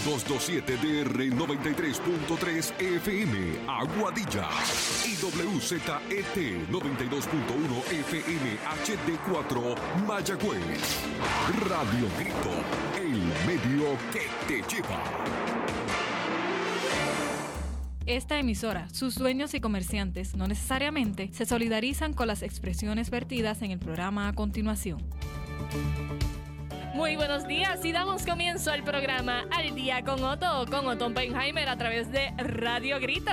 1227 DR 93.3 FM, Aguadilla. Y WZET 92.1 FM HD4, Mayagüez. Radio Grito, el medio que te lleva. Esta emisora, sus dueños y comerciantes no necesariamente se solidarizan con las expresiones vertidas en el programa a continuación. Muy buenos días y damos comienzo al programa Al Día con Otto Oppenheimer a través de Radio Grito.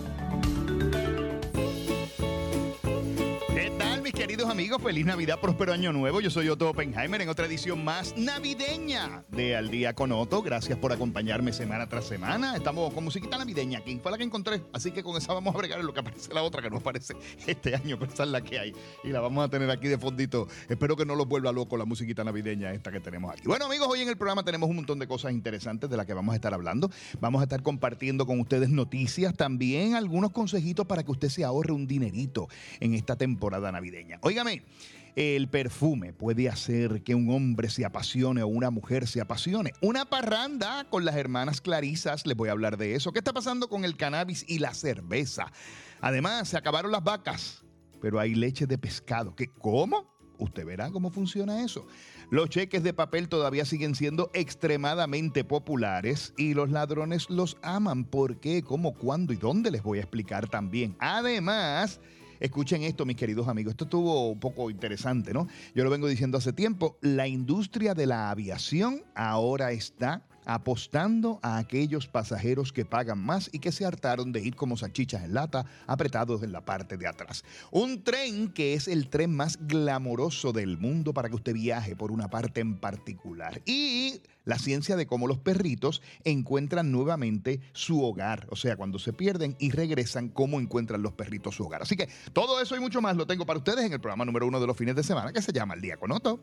¿Qué tal, mis queridos amigos? Feliz Navidad, próspero año nuevo. Yo soy Otto Oppenheimer en otra edición más navideña de Al Día con Otto. Gracias por acompañarme semana tras semana. Estamos con musiquita navideña, que fue la que encontré. Así que con esa vamos a bregar en lo que aparece la otra, que no aparece este año, pero esa es la que hay. Y la vamos a tener aquí de fondito. Espero que no los vuelva loco la musiquita navideña esta que tenemos aquí. Bueno, amigos, hoy en el programa tenemos un montón de cosas interesantes de las que vamos a estar hablando. Vamos a estar compartiendo con ustedes noticias, también algunos consejitos para que usted se ahorre un dinerito en esta temporada navideña. Óigame, el perfume puede hacer que un hombre se apasione o una mujer se apasione. Una parranda con las hermanas Clarisas, les voy a hablar de eso. ¿Qué está pasando con el cannabis y la cerveza? Además, se acabaron las vacas, pero hay leche de pescado. ¿Qué? ¿Cómo? Usted verá cómo funciona eso. Los cheques de papel todavía siguen siendo extremadamente populares y los ladrones los aman. ¿Por qué? ¿Cómo? ¿Cuándo? ¿Y dónde? Les voy a explicar también. Además, escuchen esto, mis queridos amigos. Esto estuvo un poco interesante, ¿no? Yo lo vengo diciendo hace tiempo. La industria de la aviación ahora está apostando a aquellos pasajeros que pagan más y que se hartaron de ir como salchichas en lata, apretados en la parte de atrás. Un tren que es el tren más glamoroso del mundo para que usted viaje por una parte en particular. Y la ciencia de cómo los perritos encuentran nuevamente su hogar. O sea, cuando se pierden y regresan, cómo encuentran los perritos su hogar. Así que todo eso y mucho más lo tengo para ustedes en el programa número 1 de los fines de semana, que se llama El Día con Otto.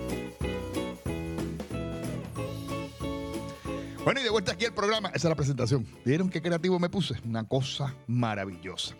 Bueno, y de vuelta aquí al programa. Esa es la presentación. ¿Vieron qué creativo me puse? Una cosa maravillosa.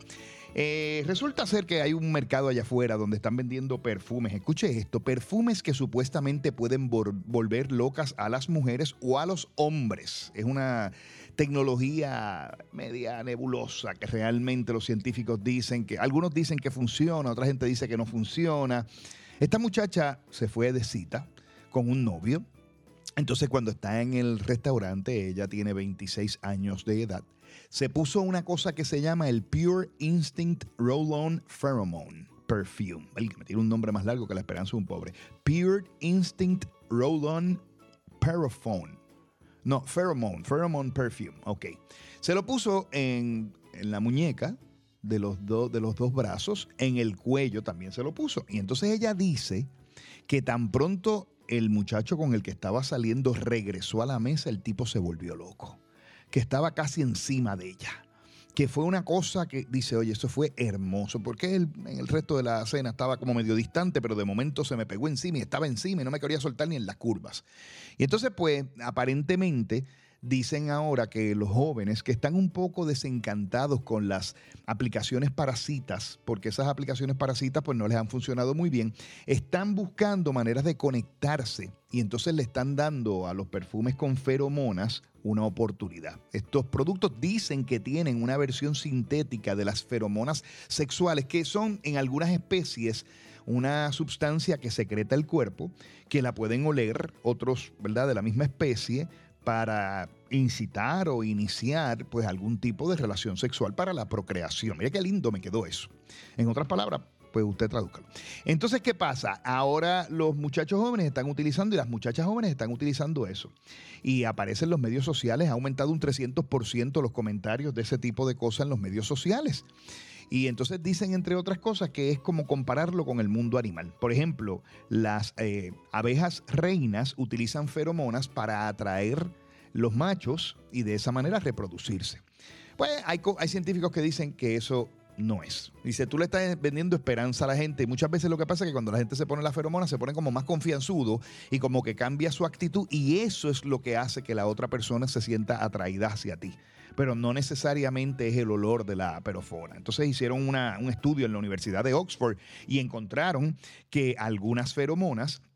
Resulta ser que hay un mercado allá afuera donde están vendiendo perfumes. Escuche esto, perfumes que supuestamente pueden volver locas a las mujeres o a los hombres. Es una tecnología media nebulosa que realmente los científicos dicen que, algunos dicen que funciona, otra gente dice que no funciona. Esta muchacha se fue de cita con un novio. Entonces, cuando está en el restaurante, ella tiene 26 años de edad, se puso una cosa que se llama el Pure Instinct Roll-On Pheromone Perfume. Me tiene un nombre más largo que la esperanza de un pobre. Pure Instinct Roll-On Pheromone. No, Pheromone Perfume. Ok. Se lo puso en la muñeca de los dos brazos, en el cuello también se lo puso. Y entonces ella dice que tan pronto el muchacho con el que estaba saliendo regresó a la mesa, el tipo se volvió loco, que estaba casi encima de ella, que fue una cosa que dice, oye, eso fue hermoso, porque él en el resto de la cena estaba como medio distante, pero de momento se me pegó encima y estaba encima y no me quería soltar ni en las curvas. Y entonces, pues, aparentemente dicen ahora que los jóvenes que están un poco desencantados con las aplicaciones para citas, porque esas aplicaciones para citas pues no les han funcionado muy bien, están buscando maneras de conectarse y entonces le están dando a los perfumes con feromonas una oportunidad. Estos productos dicen que tienen una versión sintética de las feromonas sexuales, que son en algunas especies una sustancia que secreta el cuerpo, que la pueden oler otros, ¿verdad?, de la misma especie, para incitar o iniciar pues algún tipo de relación sexual para la procreación. Mira qué lindo me quedó eso. En otras palabras, pues usted tradúzcalo. Entonces, ¿qué pasa? Ahora los muchachos jóvenes están utilizando y las muchachas jóvenes están utilizando eso. Y aparecen en los medios sociales, ha aumentado un 300% los comentarios de ese tipo de cosas en los medios sociales. Y entonces dicen, entre otras cosas, que es como compararlo con el mundo animal. Por ejemplo, las abejas reinas utilizan feromonas para atraer los machos y de esa manera reproducirse. Pues hay científicos que dicen que eso no es. Dice, tú le estás vendiendo esperanza a la gente. Y muchas veces lo que pasa es que cuando la gente se pone la feromona, se pone como más confianzudo y como que cambia su actitud, y eso es lo que hace que la otra persona se sienta atraída hacia ti. Pero no necesariamente es el olor de la perofona. Entonces hicieron un estudio en la Universidad de Oxford y encontraron que algunas feromonas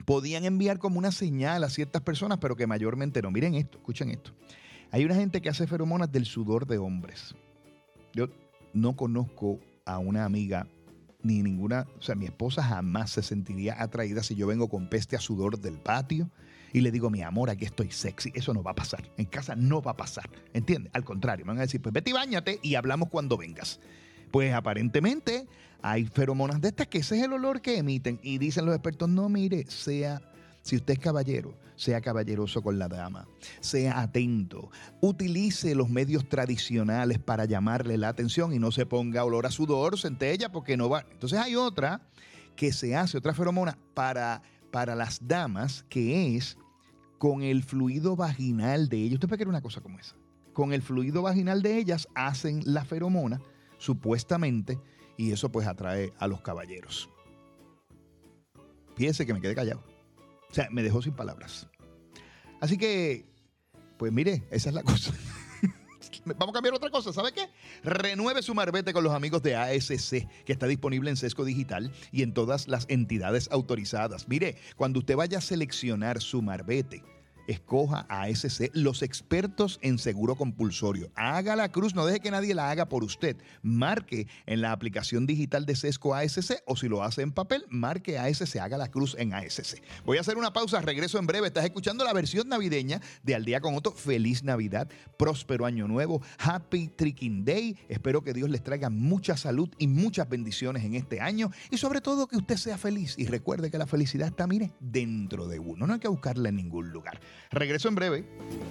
podían enviar como una señal a ciertas personas, pero que mayormente no. Miren esto, escuchen esto. Hay una gente que hace feromonas del sudor de hombres. Yo no conozco a una amiga ni ninguna, o sea, mi esposa jamás se sentiría atraída si yo vengo con peste a sudor del patio y le digo, mi amor, aquí estoy sexy. Eso no va a pasar. En casa no va a pasar. ¿Entiendes? Al contrario, me van a decir, pues vete y báñate y hablamos cuando vengas. Pues aparentemente hay feromonas de estas que ese es el olor que emiten. Y dicen los expertos, no, mire, si usted es caballero, sea caballeroso con la dama, sea atento, utilice los medios tradicionales para llamarle la atención y no se ponga olor a sudor, centella, porque no va. Entonces hay otra que se hace, otra feromona para las damas, que es con el fluido vaginal de ellas. ¿Usted puede creer una cosa como esa? Con el fluido vaginal de ellas hacen la feromona, supuestamente, y eso pues atrae a los caballeros. Fíjese que me quedé callado. O sea, me dejó sin palabras. Así que, pues mire, esa es la cosa. Vamos a cambiar otra cosa, ¿sabe qué? Renueve su marbete con los amigos de ASC, que está disponible en Sesco Digital y en todas las entidades autorizadas. Mire, cuando usted vaya a seleccionar su marbete, escoja ASC, los expertos en seguro compulsorio. Haga la cruz, no deje que nadie la haga por usted. Marque en la aplicación digital de Sesco ASC, o si lo hace en papel, marque ASC, haga la cruz en ASC. Voy a hacer una pausa, regreso en breve. Estás escuchando la versión navideña de Al Día con Otto. Feliz Navidad, próspero año nuevo, Happy Tricking Day. Espero que Dios les traiga mucha salud y muchas bendiciones en este año, y sobre todo que usted sea feliz. Y recuerde que la felicidad está, mire, dentro de uno. No hay que buscarla en ningún lugar. Regreso en breve.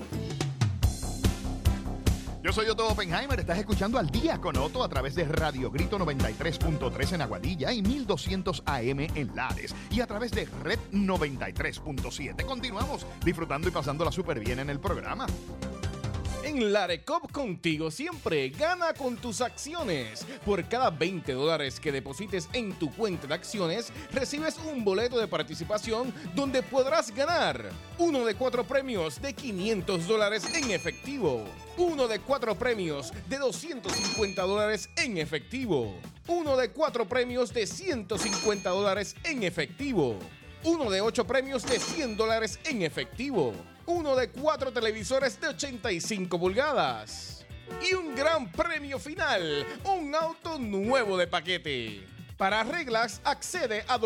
Yo soy Otto Oppenheimer. Estás escuchando Al Día con Otto a través de Radio Grito 93.3 en Aguadilla y 1200 AM en Lares, y a través de Red 93.7. Continuamos disfrutando y pasándola súper bien en el programa. En Larecop contigo siempre, gana con tus acciones. Por cada $20 que deposites en tu cuenta de acciones, recibes un boleto de participación donde podrás ganar uno de 4 premios de $500 en efectivo, uno de 4 premios de $250 en efectivo, uno de 4 premios de $150 en efectivo, uno de 8 premios de $100 en efectivo, uno de 4 televisores de 85 pulgadas y un gran premio final, un auto nuevo de paquete. Para reglas, accede a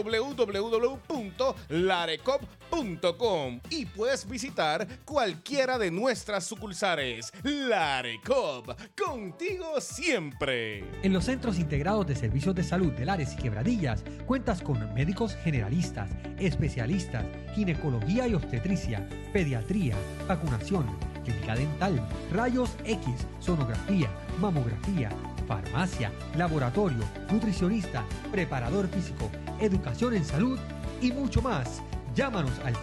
www.larecop.com y puedes visitar cualquiera de nuestras sucursales. Larecop, contigo siempre. En los Centros Integrados de Servicios de Salud de Lares y Quebradillas cuentas con médicos generalistas, especialistas, ginecología y obstetricia, pediatría, vacunación, clínica dental, rayos X, sonografía, mamografía, farmacia, laboratorio, nutricionista, preparador físico, educación en salud y mucho más. Llámanos al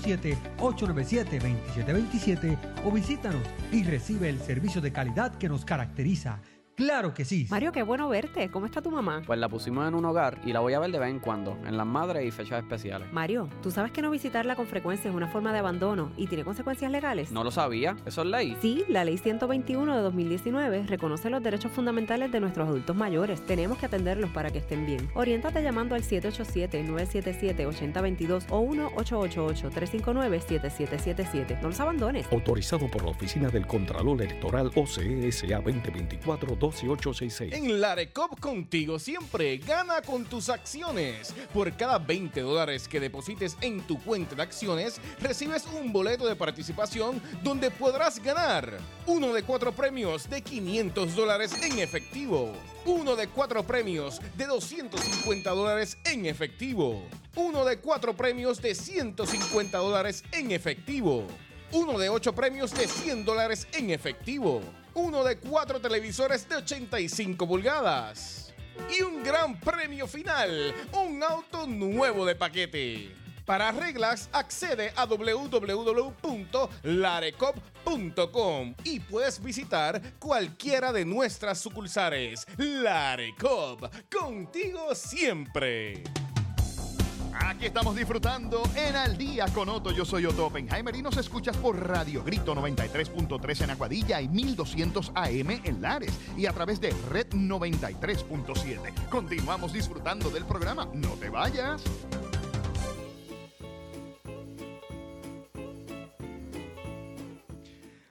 787-897-2727 o visítanos y recibe el servicio de calidad que nos caracteriza. ¡Claro que sí! Mario, qué bueno verte. ¿Cómo está tu mamá? Pues la pusimos en un hogar y la voy a ver de vez en cuando, en las madres y fechas especiales. Mario, ¿tú sabes que no visitarla con frecuencia es una forma de abandono y tiene consecuencias legales? No lo sabía. ¿Eso es ley? Sí, la Ley 121 de 2019 reconoce los derechos fundamentales de nuestros adultos mayores. Tenemos que atenderlos para que estén bien. Oriéntate llamando al 787-977-8022 o 1-888-359-7777. No los abandones. Autorizado por la Oficina del Contralor Electoral OCSA 2024-12. En Larecop contigo siempre, gana con tus acciones. Por cada $20 que deposites en tu cuenta de acciones, recibes un boleto de participación donde podrás ganar uno de 4 premios de $500 en efectivo, uno de 4 premios de $250 en efectivo, uno de 4 premios de $150 en efectivo, uno de 8 premios de $100 en efectivo, uno de 4 televisores de 85 pulgadas y un gran premio final, un auto nuevo de paquete. Para reglas, accede a www.larecop.com y puedes visitar cualquiera de nuestras sucursales. Larecop, contigo siempre. Aquí estamos disfrutando en Al Día con Otto. Yo soy Otto Oppenheimer y nos escuchas por Radio Grito 93.3 en Aguadilla y 1200 AM en Lares y a través de Red 93.7. Continuamos disfrutando del programa. No te vayas.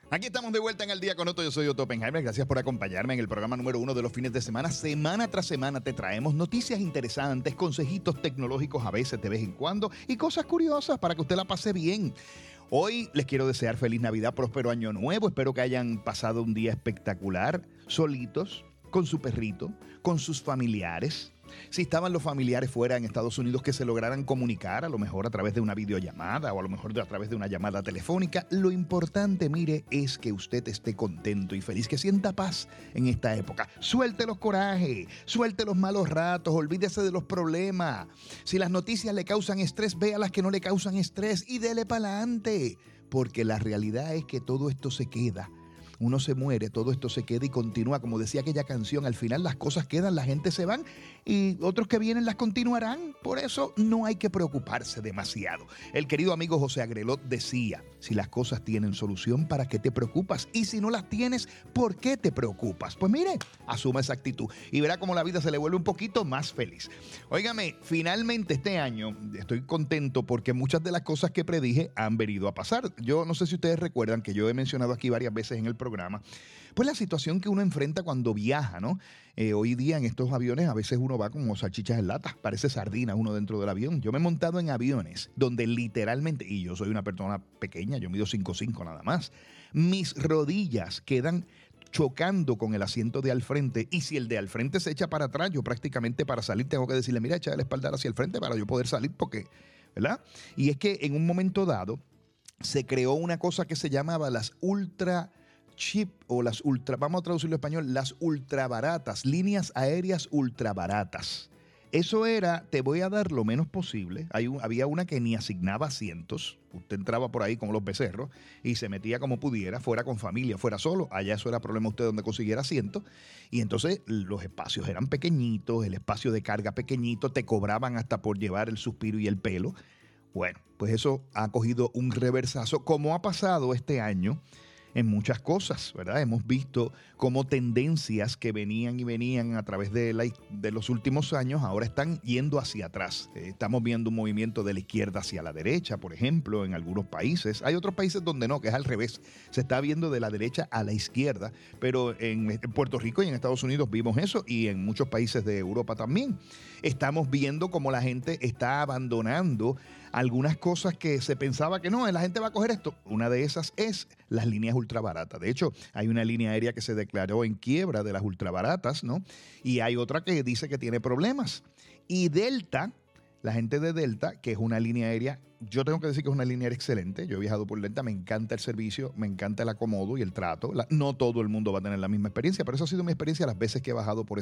Aquí estamos de vuelta en El Día con Otto. Yo soy Otto Oppenheimer. Gracias por acompañarme en el programa número 1 de los fines de semana. Semana tras semana te traemos noticias interesantes, consejitos tecnológicos a veces de vez en cuando y cosas curiosas para que usted la pase bien. Hoy les quiero desear feliz Navidad, próspero año nuevo. Espero que hayan pasado un día espectacular, solitos, con su perrito, con sus familiares. Si estaban los familiares fuera en Estados Unidos, que se lograran comunicar, a lo mejor a través de una videollamada o a lo mejor a través de una llamada telefónica. Lo importante, mire, es que usted esté contento y feliz, que sienta paz en esta época. Suelte los corajes, suelte los malos ratos, olvídese de los problemas. Si las noticias le causan estrés, vea las que no le causan estrés y dele para adelante. Porque la realidad es que todo esto se queda. Uno se muere, todo esto se queda y continúa. Como decía aquella canción, al final las cosas quedan, la gente se van y otros que vienen las continuarán. Por eso no hay que preocuparse demasiado. El querido amigo José Agrelot decía, si las cosas tienen solución, ¿para qué te preocupas? Y si no las tienes, ¿por qué te preocupas? Pues mire, asuma esa actitud y verá cómo la vida se le vuelve un poquito más feliz. Óigame, finalmente este año estoy contento porque muchas de las cosas que predije han venido a pasar. Yo no sé si ustedes recuerdan que yo he mencionado aquí varias veces en el programa, pues la situación que uno enfrenta cuando viaja, ¿no? Hoy día en estos aviones a veces uno va como salchichas en lata, parece sardina uno dentro del avión. Yo me he montado en aviones donde literalmente, y yo soy una persona pequeña, yo mido 5'5" nada más, mis rodillas quedan chocando con el asiento de al frente, y si el de al frente se echa para atrás, yo prácticamente para salir tengo que decirle, mira, echa la espalda hacia el frente para yo poder salir, porque, ¿verdad? Y es que en un momento dado se creó una cosa que se llamaba las ultra chip o las ultra, vamos a traducirlo en español, las ultra baratas, líneas aéreas ultra baratas. Eso era, te voy a dar lo menos posible. Había una que ni asignaba asientos. Usted entraba por ahí como los becerros y se metía como pudiera, fuera con familia, fuera solo. Allá eso era problema usted donde consiguiera asiento. Y entonces los espacios eran pequeñitos, el espacio de carga pequeñito, te cobraban hasta por llevar el suspiro y el pelo. Bueno, pues eso ha cogido un reversazo, como ha pasado este año en muchas cosas, ¿verdad? Hemos visto cómo tendencias que venían y venían a través de los últimos años ahora están yendo hacia atrás. Estamos viendo un movimiento de la izquierda hacia la derecha, por ejemplo, en algunos países. Hay otros países donde no, que es al revés. Se está viendo de la derecha a la izquierda, pero en Puerto Rico y en Estados Unidos vimos eso y en muchos países de Europa también. Estamos viendo cómo la gente está abandonando algunas cosas que se pensaba que no, la gente va a coger esto. Una de esas es las líneas ultrabaratas. De hecho, hay una línea aérea que se declaró en quiebra de las ultrabaratas, ¿no? Y hay otra que dice que tiene problemas. Y Delta, la gente de Delta, que es una línea aérea, yo tengo que decir que es una línea aérea excelente. Yo he viajado por Delta, me encanta el servicio, me encanta el acomodo y el trato. No todo el mundo va a tener la misma experiencia, pero eso ha sido mi experiencia las veces que he viajado por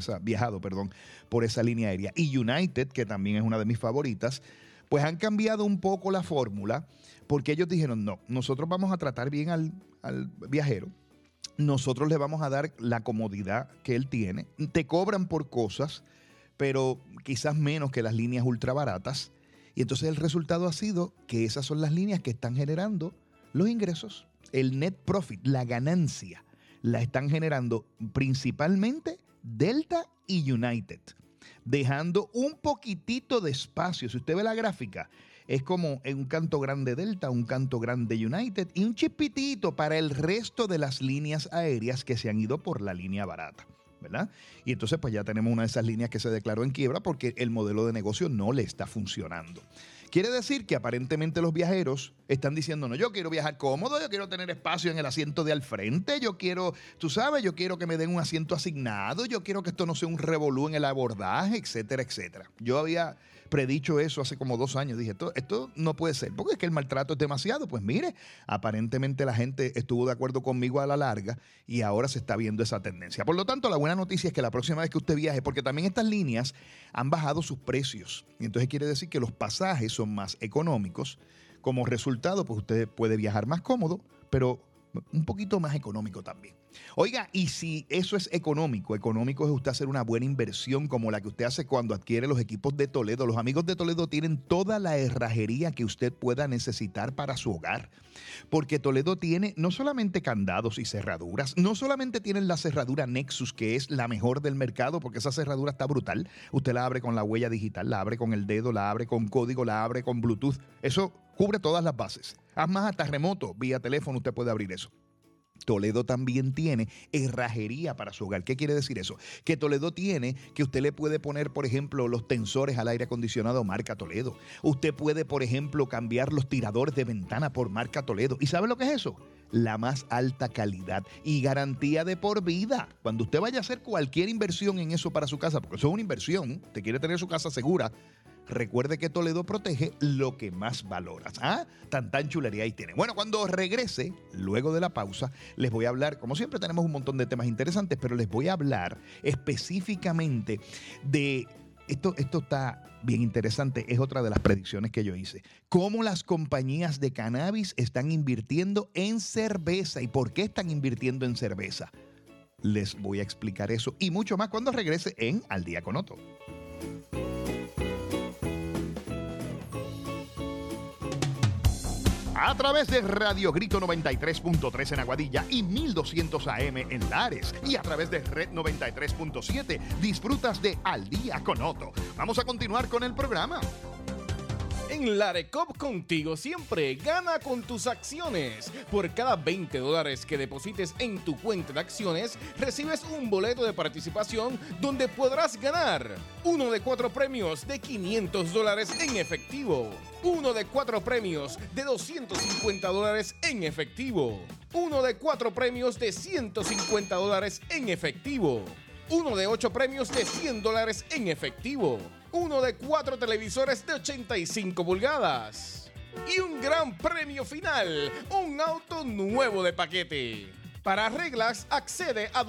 esa línea aérea. Y United, que también es una de mis favoritas, pues han cambiado un poco la fórmula porque ellos dijeron, no, nosotros vamos a tratar bien al viajero, nosotros le vamos a dar la comodidad que él tiene, te cobran por cosas, pero quizás menos que las líneas ultra baratas, y entonces el resultado ha sido que esas son las líneas que están generando los ingresos, el net profit, la ganancia, la están generando principalmente Delta y United, dejando un poquitito de espacio. Si usted ve la gráfica, es como en un canto grande Delta, un canto grande United y un chispitito para el resto de las líneas aéreas que se han ido por la línea barata, ¿verdad? Y entonces pues ya tenemos una de esas líneas que se declaró en quiebra porque el modelo de negocio no le está funcionando. Quiere decir que aparentemente los viajeros están diciendo, no, yo quiero viajar cómodo, yo quiero tener espacio en el asiento de al frente, yo quiero, tú sabes, yo quiero que me den un asiento asignado, yo quiero que esto no sea un revolú en el abordaje, etcétera, etcétera. Yo había predicho eso hace como 2 años. Dije, esto no puede ser, porque es que el maltrato es demasiado. Pues mire, aparentemente la gente estuvo de acuerdo conmigo a la larga y ahora se está viendo esa tendencia. Por lo tanto, la buena noticia es que la próxima vez que usted viaje, porque también estas líneas han bajado sus precios, y entonces quiere decir que los pasajes son más económicos. Como resultado, pues usted puede viajar más cómodo, pero un poquito más económico también. Oiga, y si eso es económico es usted hacer una buena inversión como la que usted hace cuando adquiere los equipos de Toledo. Los amigos de Toledo tienen toda la herrajería que usted pueda necesitar para su hogar, porque Toledo tiene no solamente candados y cerraduras, no solamente tienen la cerradura Nexus, que es la mejor del mercado, porque esa cerradura está brutal. Usted la abre con la huella digital, la abre con el dedo, la abre con código, la abre con Bluetooth. Eso cubre todas las bases. Además, hasta remoto, vía teléfono, usted puede abrir eso. Toledo también tiene herrajería para su hogar. ¿Qué quiere decir eso? Que Toledo tiene que usted le puede poner, por ejemplo, los tensores al aire acondicionado marca Toledo. Usted puede, por ejemplo, cambiar los tiradores de ventana por marca Toledo. ¿Y sabe lo que es eso? La más alta calidad y garantía de por vida. Cuando usted vaya a hacer cualquier inversión en eso para su casa, porque eso es una inversión, usted quiere tener su casa segura, recuerde que Toledo protege lo que más valoras. Tan chulería ahí tiene. Bueno, cuando regrese, luego de la pausa, les voy a hablar, como siempre tenemos un montón de temas interesantes, pero les voy a hablar específicamente de, esto está bien interesante, es otra de las predicciones que yo hice, cómo las compañías de cannabis están invirtiendo en cerveza y por qué están invirtiendo en cerveza. Les voy a explicar eso y mucho más cuando regrese en Al Día con Otto. A través de Radio Grito 93.3 en Aguadilla y 1200 AM en Lares. Y a través de Red 93.7 disfrutas de Al Día con Otto. Vamos a continuar con el programa. En Larecop contigo siempre gana con tus acciones. Por cada $20 que deposites en tu cuenta de acciones, recibes un boleto de participación donde podrás ganar uno de 4 premios de $500 en efectivo, uno de 4 premios de $250 en efectivo, uno de 4 premios de $150 en efectivo, uno de 8 premios de $100 en efectivo, uno de 4 televisores de 85 pulgadas y un gran premio final, un auto nuevo de paquete. Para reglas, accede a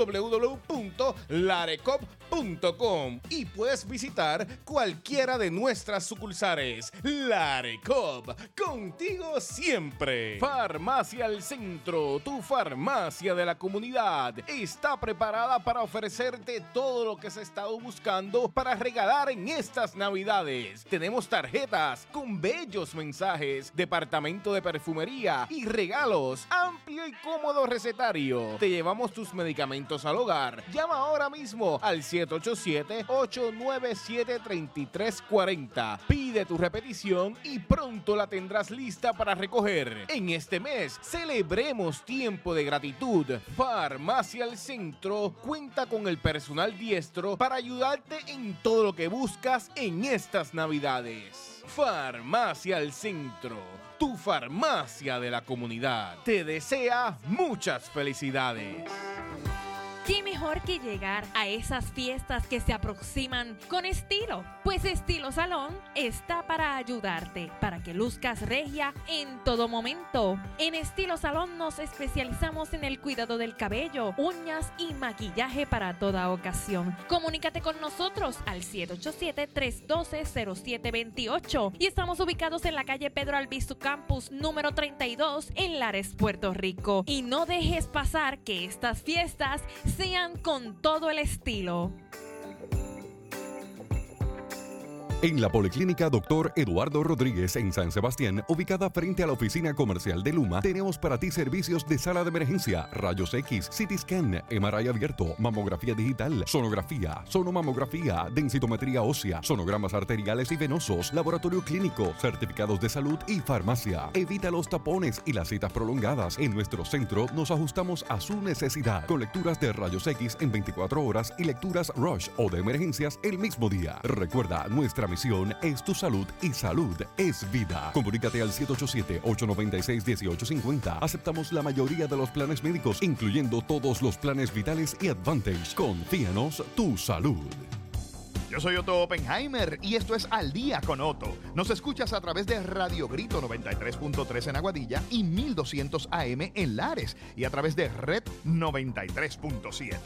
www.larecop.com y puedes visitar cualquiera de nuestras sucursales. Larecop, contigo siempre. Farmacia El Centro, tu farmacia de la comunidad, está preparada para ofrecerte todo lo que has estado buscando para regalar en estas Navidades. Tenemos tarjetas con bellos mensajes, departamento de perfumería y regalos, amplio y cómodo recetario. Te llevamos tus medicamentos al hogar. Llama ahora mismo al 787-897-3340. Pide tu repetición y pronto la tendrás lista para recoger. En este mes, celebremos tiempo de gratitud. Farmacia El Centro cuenta con el personal diestro para ayudarte en todo lo que buscas en estas Navidades. Farmacia El Centro, tu farmacia de la comunidad. Te desea muchas felicidades. ¿Qué mejor que llegar a esas fiestas que se aproximan con estilo? Pues Estilo Salón está para ayudarte, para que luzcas regia en todo momento. En Estilo Salón nos especializamos en el cuidado del cabello, uñas y maquillaje para toda ocasión. Comunícate con nosotros al 787-312-0728 y estamos ubicados en la calle Pedro Albizu Campus número 32 en Lares, Puerto Rico. Y no dejes pasar que estas fiestas sean con todo el estilo. En la Policlínica Dr. Eduardo Rodríguez en San Sebastián, ubicada frente a la oficina comercial de Luma, tenemos para ti servicios de sala de emergencia, rayos X, CT scan, MRI abierto, mamografía digital, sonografía, sonomamografía, densitometría ósea, sonogramas arteriales y venosos, laboratorio clínico, certificados de salud y farmacia. Evita los tapones y las citas prolongadas. En nuestro centro nos ajustamos a su necesidad, con lecturas de rayos X en 24 horas y lecturas Rush o de emergencias el mismo día. Recuerda, nuestra misión es tu salud y salud es vida. Comunícate al 787-896-1850. Aceptamos la mayoría de los planes médicos, incluyendo todos los planes vitales y Advantage. Confíanos tu salud. Yo soy Otto Oppenheimer y esto es Al Día con Otto. Nos escuchas a través de Radio Grito 93.3 en Aguadilla y 1200 AM en Lares y a través de Red 93.7.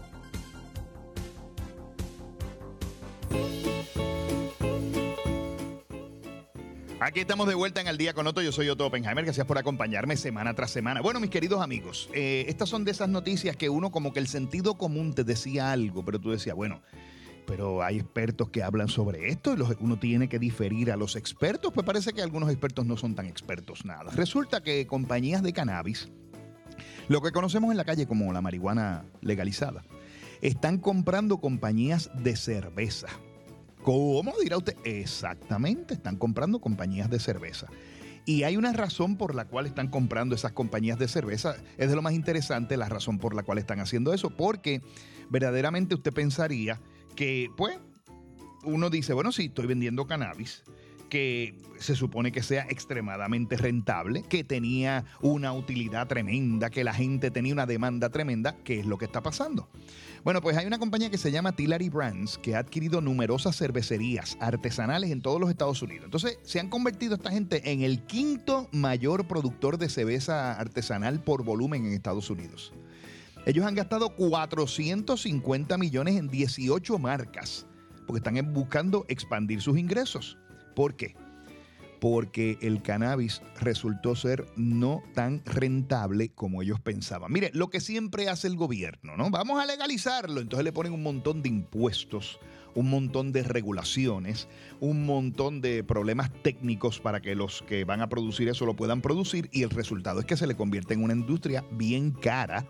Aquí estamos de vuelta en Al Día con Otto. Yo soy Otto Oppenheimer. Gracias por acompañarme semana tras semana. Bueno, mis queridos amigos, estas son de esas noticias que uno como que el sentido común te decía algo, pero tú decías, bueno, pero hay expertos que hablan sobre esto y uno tiene que diferir a los expertos. Pues parece que algunos expertos no son tan expertos nada. Resulta que compañías de cannabis, lo que conocemos en la calle como la marihuana legalizada, están comprando compañías de cerveza. ¿Cómo dirá usted? Exactamente, están comprando compañías de cerveza. Y hay una razón por la cual están comprando esas compañías de cerveza. Es de lo más interesante la razón por la cual están haciendo eso, porque verdaderamente usted pensaría que, pues, uno dice, bueno, sí, estoy vendiendo cannabis, que se supone que sea extremadamente rentable, que tenía una utilidad tremenda, que la gente tenía una demanda tremenda. ¿Qué es lo que está pasando? Bueno, pues hay una compañía que se llama Tilray Brands que ha adquirido numerosas cervecerías artesanales en todos los Estados Unidos. Entonces, se han convertido esta gente en el quinto mayor productor de cerveza artesanal por volumen en Estados Unidos. Ellos han gastado 450 millones en 18 marcas porque están buscando expandir sus ingresos. ¿Por qué? Porque el cannabis resultó ser no tan rentable como ellos pensaban. Mire, lo que siempre hace el gobierno, ¿no? Vamos a legalizarlo. Entonces le ponen un montón de impuestos, un montón de regulaciones, un montón de problemas técnicos para que los que van a producir eso lo puedan producir, y el resultado es que se le convierte en una industria bien cara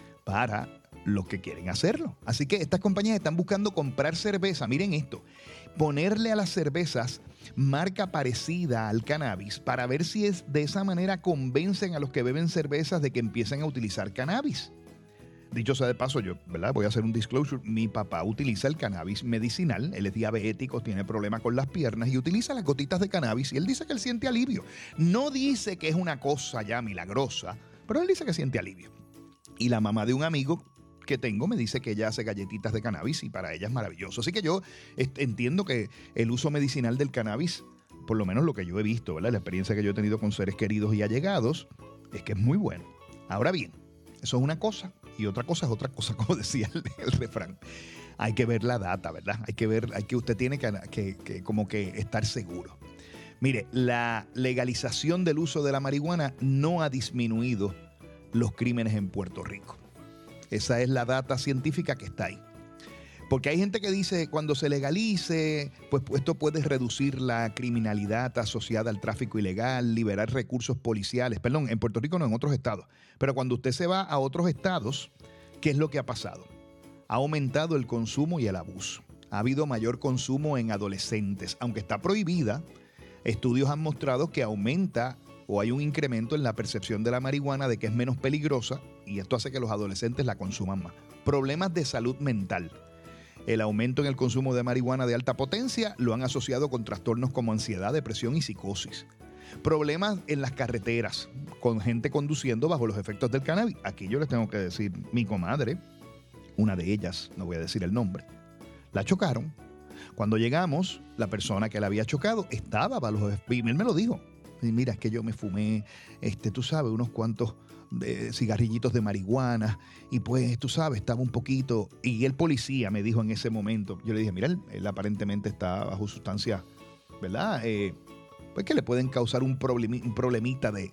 para los que quieren hacerlo. Así que estas compañías están buscando comprar cerveza. Miren esto, ponerle a las cervezas marca parecida al cannabis para ver si es de esa manera convencen a los que beben cervezas de que empiecen a utilizar cannabis. Dicho sea de paso, yo, ¿verdad? Voy a hacer un disclosure. Mi papá utiliza el cannabis medicinal. Él es diabético, tiene problemas con las piernas y utiliza las gotitas de cannabis, y él dice que él siente alivio. No dice que es una cosa ya milagrosa, pero él dice que siente alivio. Y la mamá de un amigo que tengo me dice que ella hace galletitas de cannabis y para ella es maravilloso. Así que yo entiendo que el uso medicinal del cannabis, por lo menos lo que yo he visto, ¿verdad? La experiencia que yo he tenido con seres queridos y allegados, es que es muy bueno. Ahora bien, eso es una cosa y otra cosa es otra cosa, como decía el refrán. Hay que ver la data, ¿verdad? Usted tiene que como que estar seguro. Mire, la legalización del uso de la marihuana no ha disminuido los crímenes en Puerto Rico. Esa es la data científica que está ahí. Porque hay gente que dice, cuando se legalice, pues esto puede reducir la criminalidad asociada al tráfico ilegal, liberar recursos policiales. Perdón, en Puerto Rico no, en otros estados. Pero cuando usted se va a otros estados, ¿qué es lo que ha pasado? Ha aumentado el consumo y el abuso. Ha habido mayor consumo en adolescentes. Aunque está prohibida, estudios han mostrado que aumenta o hay un incremento en la percepción de la marihuana, de que es menos peligrosa, y esto hace que los adolescentes la consuman más. Problemas de salud mental. El aumento en el consumo de marihuana de alta potencia lo han asociado con trastornos como ansiedad, depresión y psicosis. Problemas en las carreteras, con gente conduciendo bajo los efectos del cannabis. Aquí yo les tengo que decir, mi comadre, una de ellas, no voy a decir el nombre, la chocaron. Cuando llegamos, la persona que la había chocado estaba bajo los efectos, y él me lo dijo. Y mira, es que yo me fumé, tú sabes, unos cuantos cigarrillitos de marihuana, y pues, tú sabes, estaba un poquito. Y el policía me dijo en ese momento, yo le dije, mira, él aparentemente está bajo sustancias, ¿verdad? Pues que le pueden causar un problemita de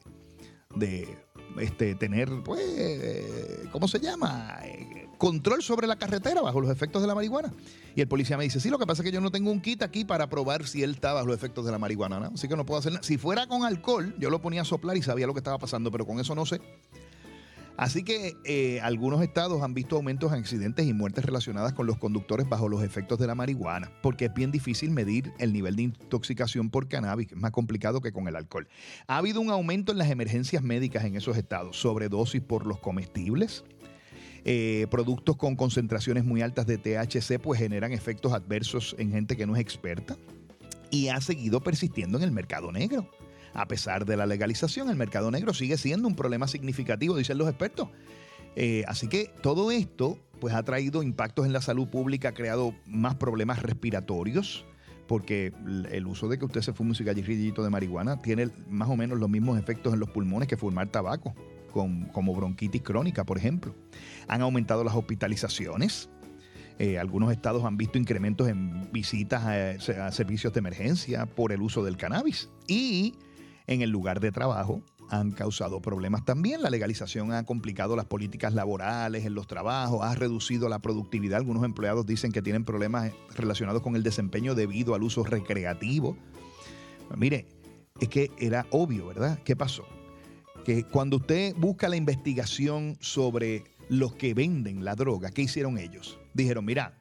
tener, pues, ¿cómo se llama? Control sobre la carretera bajo los efectos de la marihuana. Y el policía me dice, sí, lo que pasa es que yo no tengo un kit aquí para probar si él está bajo los efectos de la marihuana, ¿no? Así que no puedo hacer nada. Si fuera con alcohol, yo lo ponía a soplar y sabía lo que estaba pasando, pero con eso no sé. Así que algunos estados han visto aumentos en accidentes y muertes relacionadas con los conductores bajo los efectos de la marihuana, porque es bien difícil medir el nivel de intoxicación por cannabis, es más complicado que con el alcohol. Ha habido un aumento en las emergencias médicas en esos estados, sobredosis por los comestibles. Productos con concentraciones muy altas de THC pues generan efectos adversos en gente que no es experta, y ha seguido persistiendo en el mercado negro. A pesar de la legalización, el mercado negro sigue siendo un problema significativo, dicen los expertos. Así que todo esto pues ha traído impactos en la salud pública, ha creado más problemas respiratorios, porque el uso de que usted se fume un cigarrillito de marihuana tiene más o menos los mismos efectos en los pulmones que fumar tabaco, como bronquitis crónica, por ejemplo. Han aumentado las hospitalizaciones. Algunos estados han visto incrementos en visitas a servicios de emergencia por el uso del cannabis. Y en el lugar de trabajo han causado problemas también. La legalización ha complicado las políticas laborales en los trabajos, ha reducido la productividad. Algunos empleados dicen que tienen problemas relacionados con el desempeño debido al uso recreativo. Mire, es que era obvio, ¿verdad? ¿Qué pasó? Que cuando usted busca la investigación sobre los que venden la droga, ¿qué hicieron ellos? Dijeron, mira,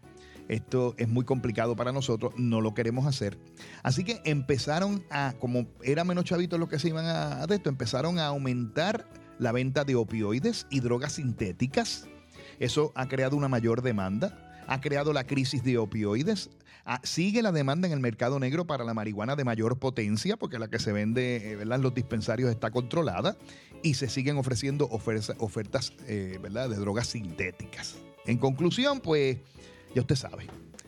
esto es muy complicado para nosotros, no lo queremos hacer. Así que empezaron como era menos chavitos los que se iban a esto, empezaron a aumentar la venta de opioides y drogas sintéticas. Eso ha creado una mayor demanda, ha creado la crisis de opioides. Sigue la demanda en el mercado negro para la marihuana de mayor potencia, porque la que se vende, ¿verdad?, en los dispensarios está controlada, y se siguen ofreciendo ofertas ¿verdad?, de drogas sintéticas. En conclusión, pues, ya usted sabe,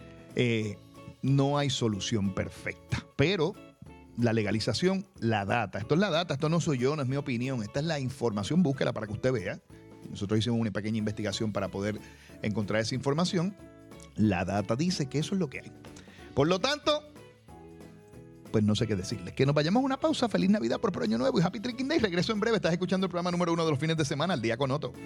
no hay solución perfecta, pero la legalización, la data, esto es la data, esto no soy yo, no es mi opinión, esta es la información, búsquela para que usted vea. Nosotros hicimos una pequeña investigación para poder encontrar esa información. La data dice que eso es lo que hay. Por lo tanto, pues no sé qué decirles. Que nos vayamos a una pausa. Feliz Navidad, por Año Nuevo y Happy Trinking Day. Regreso en breve. Estás escuchando el programa número 1 de los fines de semana, Al Día con Otto.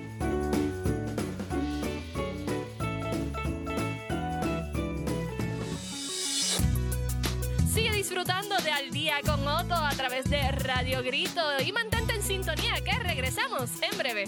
Sigue disfrutando de Al Día con Otto a través de Radio Grito y mantente en sintonía que regresamos en breve.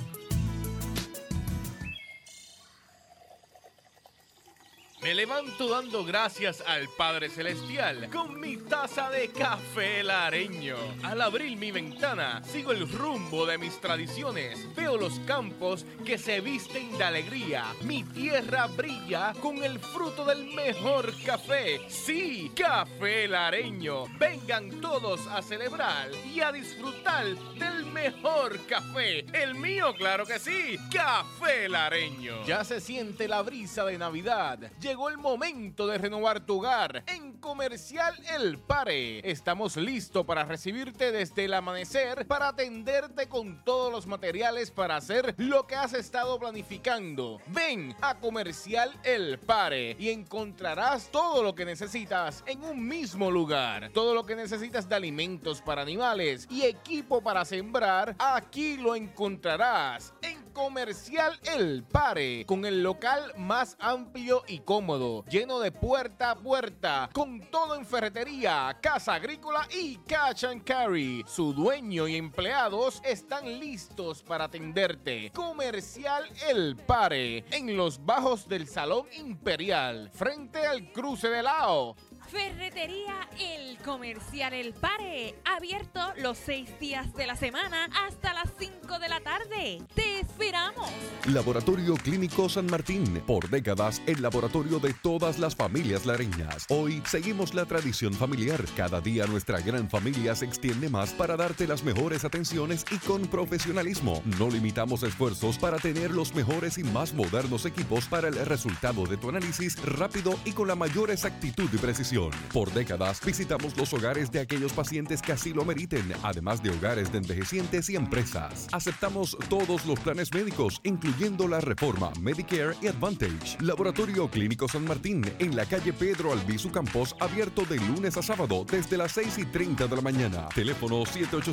Me levanto dando gracias al Padre Celestial con mi taza de café lareño. Al abrir mi ventana, sigo el rumbo de mis tradiciones. Veo los campos que se visten de alegría. Mi tierra brilla con el fruto del mejor café. Sí, café lareño. Vengan todos a celebrar y a disfrutar del mejor café. El mío, claro que sí, café lareño. Ya se siente la brisa de Navidad. Llegó el momento de renovar tu hogar. En Comercial El Pare estamos listos para recibirte desde el amanecer, para atenderte con todos los materiales para hacer lo que has estado planificando. Ven a Comercial El Pare y encontrarás todo lo que necesitas en un mismo lugar. Todo lo que necesitas de alimentos para animales y equipo para sembrar, aquí lo encontrarás en Comercial El Pare, con el local más amplio y cómodo, lleno de puerta a puerta, con todo en ferretería, casa agrícola y cash and carry. Su dueño y empleados están listos para atenderte. Comercial El Pare, en los bajos del Salón Imperial, frente al cruce de Lao. Ferretería El Comercial El Pare, abierto los 6 días de la semana hasta las 5 de la tarde. ¡Te esperamos! Laboratorio Clínico San Martín, por décadas el laboratorio de todas las familias lareñas. Hoy seguimos la tradición familiar. Cada día nuestra gran familia se extiende más para darte las mejores atenciones y con profesionalismo. No limitamos esfuerzos para tener los mejores y más modernos equipos para el resultado de tu análisis rápido y con la mayor exactitud y precisión. Por décadas visitamos los hogares de aquellos pacientes que así lo meriten, además de hogares de envejecientes y empresas. Aceptamos todos los planes médicos, incluyendo la Reforma, Medicare y Advantage. Laboratorio Clínico San Martín, en la calle Pedro Albizu Campos, abierto de lunes a sábado desde las 6:30 de la mañana. Teléfono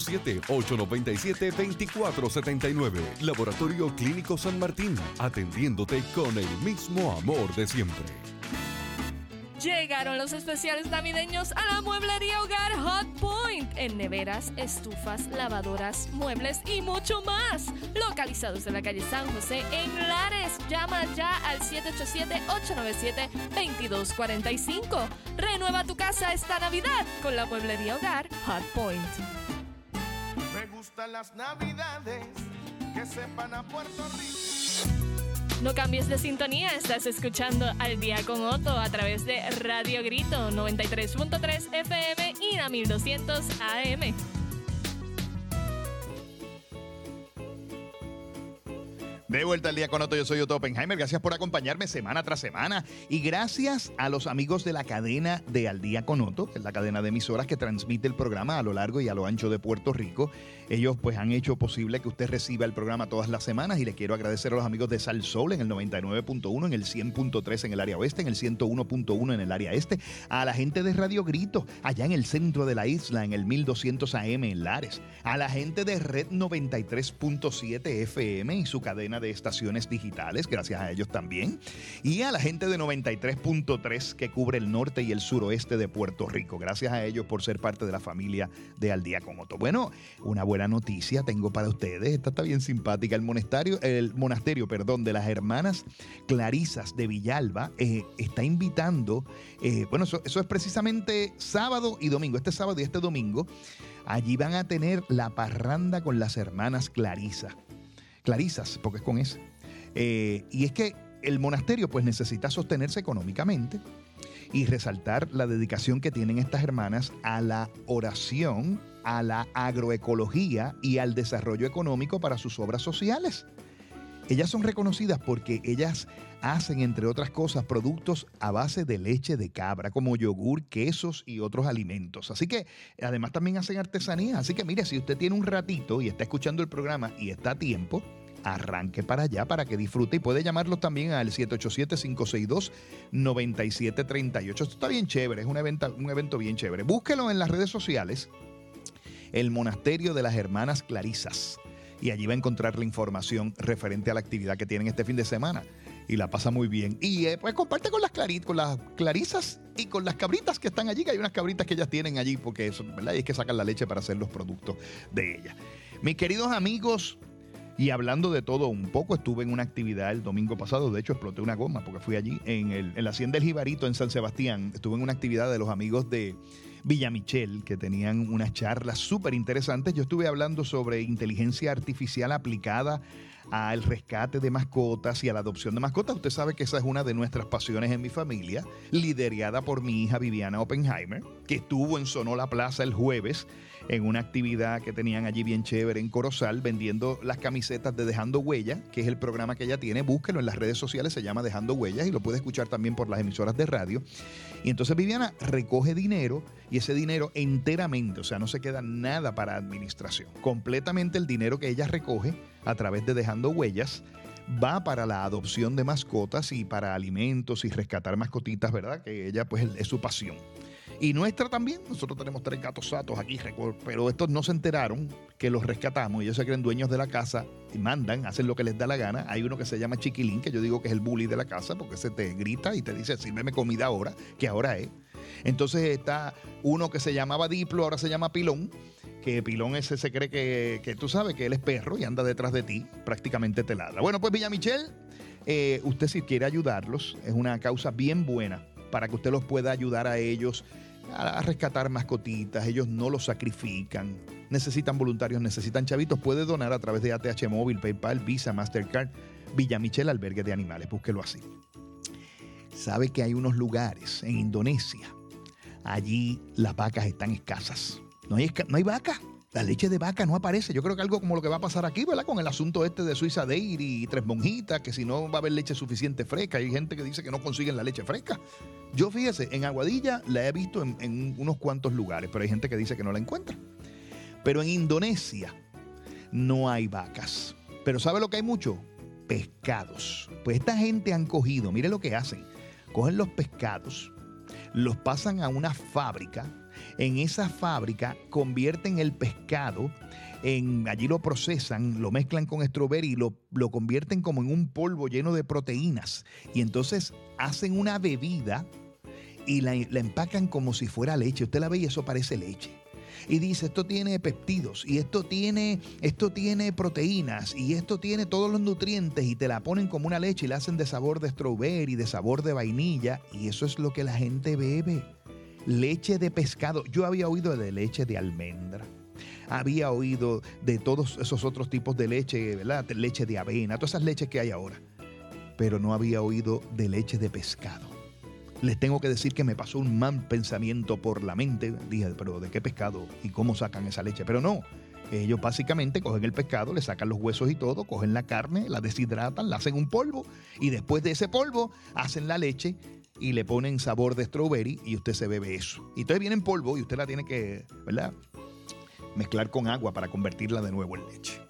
787-897-2479. Laboratorio Clínico San Martín, atendiéndote con el mismo amor de siempre. Llegaron los especiales navideños a la mueblería Hogar Hot Point. En neveras, estufas, lavadoras, muebles y mucho más. Localizados en la calle San José, en Lares. Llama ya al 787-897-2245. Renueva tu casa esta Navidad con la mueblería Hogar Hot Point. Me gustan las Navidades que sepan a Puerto Rico. No cambies de sintonía, estás escuchando Al Día con Otto a través de Radio Grito 93.3 FM y la 1200 AM. De vuelta al Día con Otto, yo soy Otto Oppenheimer. Gracias por acompañarme semana tras semana. Y gracias a los amigos de la cadena de Al Día con Otto, que es la cadena de emisoras que transmite el programa a lo largo y a lo ancho de Puerto Rico. Ellos pues han hecho posible que usted reciba el programa todas las semanas. Y le quiero agradecer a los amigos de Sal Soul en el 99.1, en el 100.3 en el área oeste, en el 101.1 en el área este. A la gente de Radio Grito, allá en el centro de la isla, en el 1200 AM en Lares. A la gente de Red 93.7 FM y su cadena cadena de estaciones digitales, gracias a ellos también. Y a la gente de 93.3 que cubre el norte y el suroeste de Puerto Rico. Gracias a ellos por ser parte de la familia de Al Día con Otto. Bueno, una buena noticia tengo para ustedes. Esta está bien simpática. El monasterio de las hermanas Clarisas de Villalba está invitando, eso es precisamente sábado y domingo. Este sábado y este domingo, allí van a tener la parranda con las hermanas Clarisas, porque es con S. Y es que el monasterio pues necesita sostenerse económicamente y resaltar la dedicación que tienen estas hermanas a la oración, a la agroecología y al desarrollo económico para sus obras sociales. Ellas son reconocidas porque ellas hacen, entre otras cosas, productos a base de leche de cabra, como yogur, quesos y otros alimentos. Así que, además, también hacen artesanía. Así que, mire, si usted tiene un ratito y está escuchando el programa y está a tiempo, arranque para allá para que disfrute y puede llamarlos también al 787-562-9738. Esto está bien chévere, es un evento bien chévere. Búsquelo en las redes sociales, el Monasterio de las Hermanas Clarisas. Y allí va a encontrar la información referente a la actividad que tienen este fin de semana. Y la pasa muy bien. Y pues comparte con las clarisas y con las cabritas que están allí, que hay unas cabritas que ellas tienen allí, porque eso, ¿verdad? Y es que sacan la leche para hacer los productos de ellas. Mis queridos amigos, y hablando de todo un poco, estuve en una actividad el domingo pasado. De hecho, exploté una goma porque fui allí en la Hacienda del Jibarito en San Sebastián. Estuve en una actividad de los amigos de Villa Michel, que tenían unas charlas súper interesantes. Yo estuve hablando sobre inteligencia artificial aplicada al rescate de mascotas y a la adopción de mascotas. Usted sabe que esa es una de nuestras pasiones en mi familia, liderada por mi hija Viviana Oppenheimer, que estuvo en Sonora Plaza el jueves en una actividad que tenían allí bien chévere en Corozal, vendiendo las camisetas de Dejando Huellas, que es el programa que ella tiene. Búsquelo en las redes sociales, se llama Dejando Huellas, y lo puede escuchar también por las emisoras de radio. Y entonces Viviana recoge dinero, y ese dinero enteramente, o sea, no se queda nada para administración. Completamente el dinero que ella recoge a través de Dejando Huellas va para la adopción de mascotas y para alimentos y rescatar mascotitas, ¿verdad? Que ella pues es su pasión. Y nuestra también. Nosotros tenemos 3 gatos satos aquí, pero estos no se enteraron que los rescatamos. Ellos se creen dueños de la casa y mandan, hacen lo que les da la gana. Hay uno que se llama Chiquilín, que yo digo que es el bully de la casa, porque se te grita y te dice, sírveme comida ahora, que ahora es. Entonces está uno que se llamaba Diplo, ahora se llama Pilón, que Pilón ese se cree que tú sabes que él es perro y anda detrás de ti, prácticamente te ladra. Bueno, pues Villa Michel, usted si quiere ayudarlos, es una causa bien buena para que usted los pueda ayudar a ellos a rescatar mascotitas. Ellos no los sacrifican, necesitan voluntarios, necesitan chavitos. Puede donar a través de ATH Móvil, PayPal, Visa, Mastercard. Villa Michel, albergue de animales, búsquelo así. Sabe que hay unos lugares en Indonesia, allí las vacas están escasas. No hay vaca. La leche de vaca no aparece. Yo creo que algo como lo que va a pasar aquí, ¿verdad? Con el asunto este de Suiza Dairy y Tres Monjitas, que si no va a haber leche suficiente fresca. Hay gente que dice que no consiguen la leche fresca. Yo, fíjese, en Aguadilla la he visto en unos cuantos lugares, pero hay gente que dice que no la encuentra. Pero en Indonesia no hay vacas. Pero ¿sabe lo que hay mucho? Pescados. Pues esta gente han cogido, mire lo que hacen. Cogen los pescados, los pasan a una fábrica. En esa fábrica convierten el pescado, allí lo procesan, lo mezclan con strawberry y lo convierten como en un polvo lleno de proteínas. Y entonces hacen una bebida y la empacan como si fuera leche. Usted la ve y eso parece leche. Y dice, esto tiene peptidos, y esto tiene proteínas, y esto tiene todos los nutrientes, y te la ponen como una leche y la hacen de sabor de strawberry, de sabor de vainilla, y eso es lo que la gente bebe. Leche de pescado. Yo había oído de leche de almendra. Había oído de todos esos otros tipos de leche, ¿verdad? Leche de avena, todas esas leches que hay ahora. Pero no había oído de leche de pescado. Les tengo que decir que me pasó un mal pensamiento por la mente. Dije, pero ¿de qué pescado? ¿Y cómo sacan esa leche? Pero no. Ellos básicamente cogen el pescado, le sacan los huesos y todo, cogen la carne, la deshidratan, la hacen un polvo y después de ese polvo hacen la leche y le ponen sabor de strawberry y usted se bebe eso. Y entonces viene en polvo y usted la tiene que, ¿verdad?, mezclar con agua para convertirla de nuevo en leche.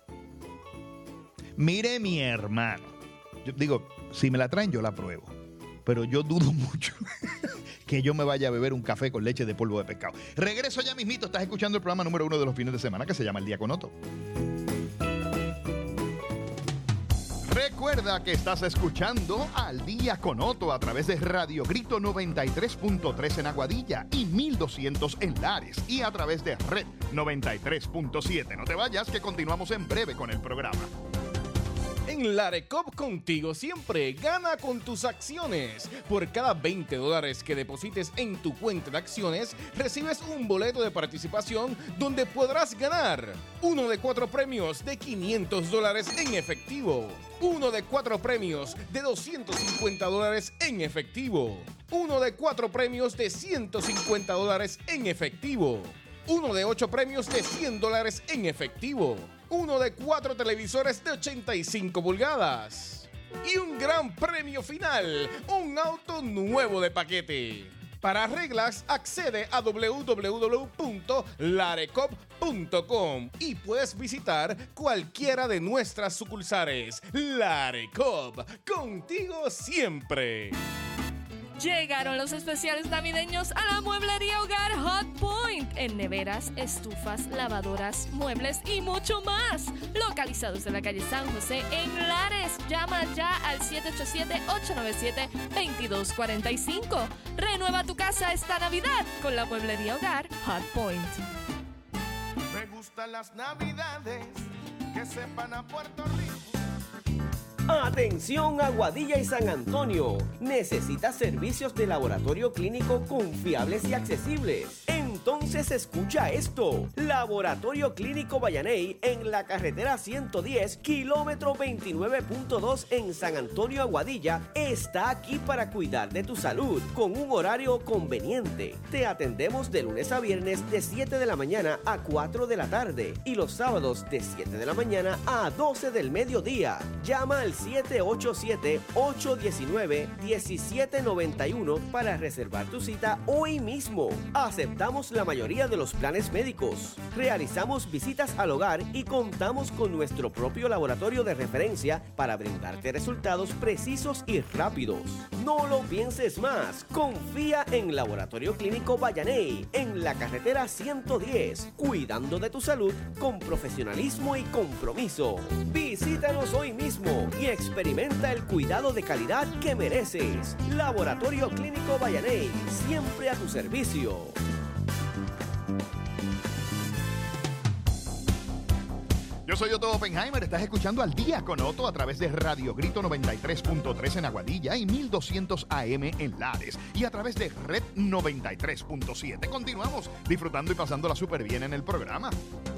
Mire, mi hermano, yo digo, si me la traen yo la pruebo, pero yo dudo mucho que yo me vaya a beber un café con leche de polvo de pescado. Regreso ya mismito, estás escuchando el programa número 1 de los fines de semana que se llama El Día con Otto. Recuerda que estás escuchando Al Día con Otto a través de Radio Grito 93.3 en Aguadilla y 1200 en Lares y a través de Red 93.7. No te vayas, que continuamos en breve con el programa. En Larecop contigo siempre, gana con tus acciones. Por cada $20 que deposites en tu cuenta de acciones, recibes un boleto de participación donde podrás ganar uno de 4 premios de $500 en efectivo, uno de 4 premios de $250 en efectivo, uno de 4 premios de $150 en efectivo, uno de 8 premios de $100 en efectivo, uno de 4 televisores de 85 pulgadas y un gran premio final, un auto nuevo de paquete. Para reglas, accede a www.larecop.com y puedes visitar cualquiera de nuestras sucursales. Larecop, contigo siempre. Llegaron los especiales navideños a la mueblería Hogar Hot Point en neveras, estufas, lavadoras, muebles y mucho más. Localizados en la calle San José en Lares. Llama ya al 787-897-2245. Renueva tu casa esta Navidad con la mueblería Hogar Hot Point. Me gustan las Navidades que sepan a Puerto Rico. Atención Aguadilla y San Antonio. ¿Necesitas servicios de laboratorio clínico confiables y accesibles? Entonces escucha esto. Laboratorio Clínico Vallaney en la carretera 110, kilómetro 29.2 en San Antonio, Aguadilla, está aquí para cuidar de tu salud con un horario conveniente. Te atendemos de lunes a viernes de 7 de la mañana a 4 de la tarde y los sábados de 7 de la mañana a 12 del mediodía. Llama al 787-819-1791 para reservar tu cita hoy mismo. Aceptamos la mayoría de los planes médicos. Realizamos visitas al hogar y contamos con nuestro propio laboratorio de referencia para brindarte resultados precisos y rápidos. No lo pienses más. Confía en Laboratorio Clínico Vallaney en la carretera 110, cuidando de tu salud con profesionalismo y compromiso. Visítanos hoy mismo y experimenta el cuidado de calidad que mereces. Laboratorio Clínico Vallaney, siempre a tu servicio. Yo soy Otto Oppenheimer, estás escuchando Al Día con Otto a través de Radio Grito 93.3 en Aguadilla y 1200 AM en Lares y a través de Red 93.7. Continuamos disfrutando y pasándola súper bien en el programa.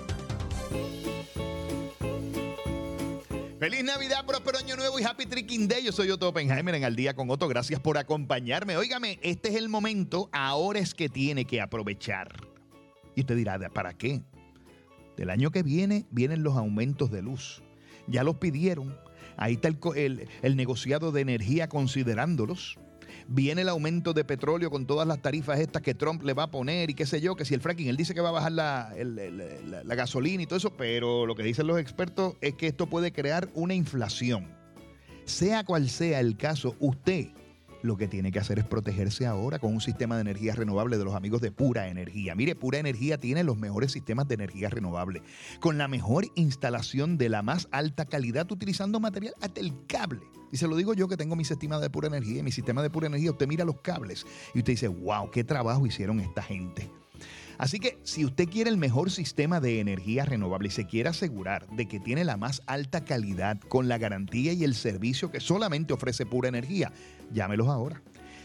Feliz Navidad, próspero año nuevo y Happy Tricking Day. Yo soy Otto Oppenheimer en Al Día con Otto. Gracias por acompañarme. Óigame, este es el momento, ahora es que tiene que aprovechar. Y usted dirá, ¿para qué? Del año que viene, vienen los aumentos de luz. Ya los pidieron. Ahí está el negociado de energía considerándolos. Viene el aumento de petróleo con todas las tarifas estas que Trump le va a poner y qué sé yo, que si el fracking, él dice que va a bajar la gasolina y todo eso, pero lo que dicen los expertos es que esto puede crear una inflación. Sea cual sea el caso, usted lo que tiene que hacer es protegerse ahora con un sistema de energía renovable de los amigos de Pura Energía. Mire, Pura Energía tiene los mejores sistemas de energía renovable, con la mejor instalación de la más alta calidad, utilizando material hasta el cable. Y se lo digo yo que tengo mi sistema de Pura Energía. Mi sistema de Pura Energía, usted mira los cables y usted dice, wow, qué trabajo hicieron esta gente. Así que si usted quiere el mejor sistema de energía renovable y se quiere asegurar de que tiene la más alta calidad con la garantía y el servicio que solamente ofrece Pura Energía, llámelos ahora.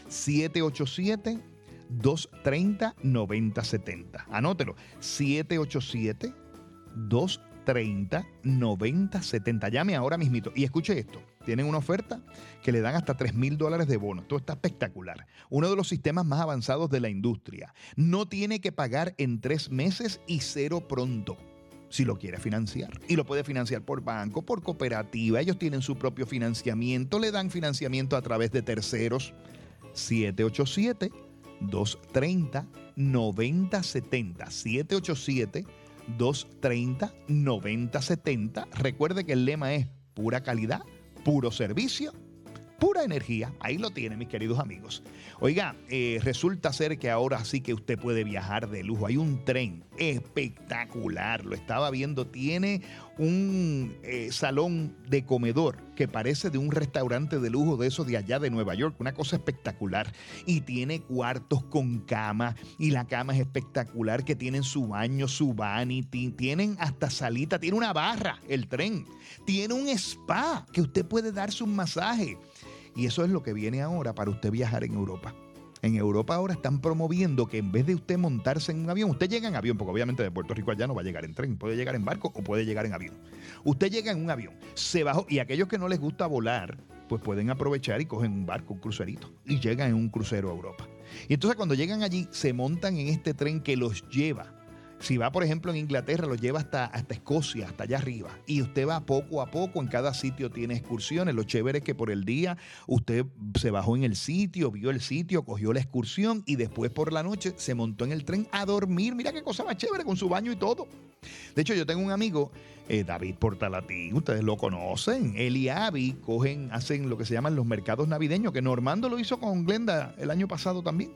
787-230-9070. Anótelo. 787-230-9070. Llame ahora mismito. Y escuche esto. Tienen una oferta que le dan hasta $3,000 de bono. Todo está espectacular. Uno de los sistemas más avanzados de la industria. No tiene que pagar en 3 meses y 0 pronto. Si lo quiere financiar. Y lo puede financiar por banco, por cooperativa. Ellos tienen su propio financiamiento. Le dan financiamiento a través de terceros. 787-230-9070. 787-230-9070. Recuerde que el lema es pura calidad, puro servicio Pura energía, ahí lo tienen, mis queridos amigos. Oiga, resulta ser que ahora sí que usted puede viajar de lujo. Hay un tren espectacular, lo estaba viendo, tiene un salón de comedor que parece de un restaurante de lujo de esos de allá de Nueva York, una cosa espectacular. Y tiene cuartos con cama, y la cama es espectacular, que tienen su baño, su vanity, tienen hasta salita, tiene una barra, el tren, tiene un spa que usted puede darse un masaje. Y eso es lo que viene ahora para usted viajar en Europa. En Europa ahora están promoviendo que en vez de usted montarse en un avión, usted llega en avión, porque obviamente de Puerto Rico allá no va a llegar en tren, puede llegar en barco o puede llegar en avión. Usted llega en un avión, se bajó, y aquellos que no les gusta volar, pues pueden aprovechar y cogen un barco, un crucerito, y llegan en un crucero a Europa. Y entonces cuando llegan allí, se montan en este tren que los lleva. Si va, por ejemplo, en Inglaterra, lo lleva hasta Escocia, hasta allá arriba. Y usted va poco a poco, en cada sitio tiene excursiones. Lo chévere es que por el día usted se bajó en el sitio, vio el sitio, cogió la excursión y después por la noche se montó en el tren a dormir. Mira qué cosa más chévere, con su baño y todo. De hecho, yo tengo un amigo, David Portalatín, ustedes lo conocen. Él y Abby hacen lo que se llaman los mercados navideños, que Normando lo hizo con Glenda el año pasado también.